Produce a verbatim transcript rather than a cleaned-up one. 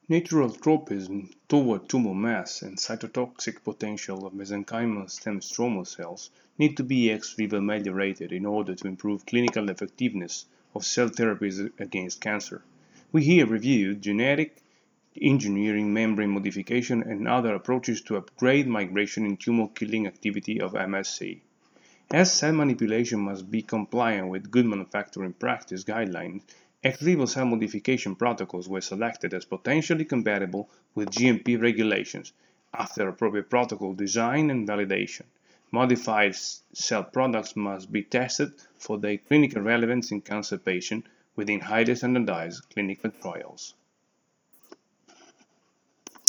Natural tropism toward tumor mass and cytotoxic potential of mesenchymal stem stromal cells need to be ex vivo ameliorated in order to improve clinical effectiveness of cell therapies against cancer. We here reviewed genetic engineering, membrane modification, and other approaches to upgrade migration and tumor-killing activity of M S C. As cell manipulation must be compliant with good manufacturing practice guidelines, ex vivo cell modification protocols were selected as potentially compatible with G M P regulations after appropriate protocol design and validation. Modified cell products must be tested for their clinical relevance in cancer patients within highly standardized clinical trials.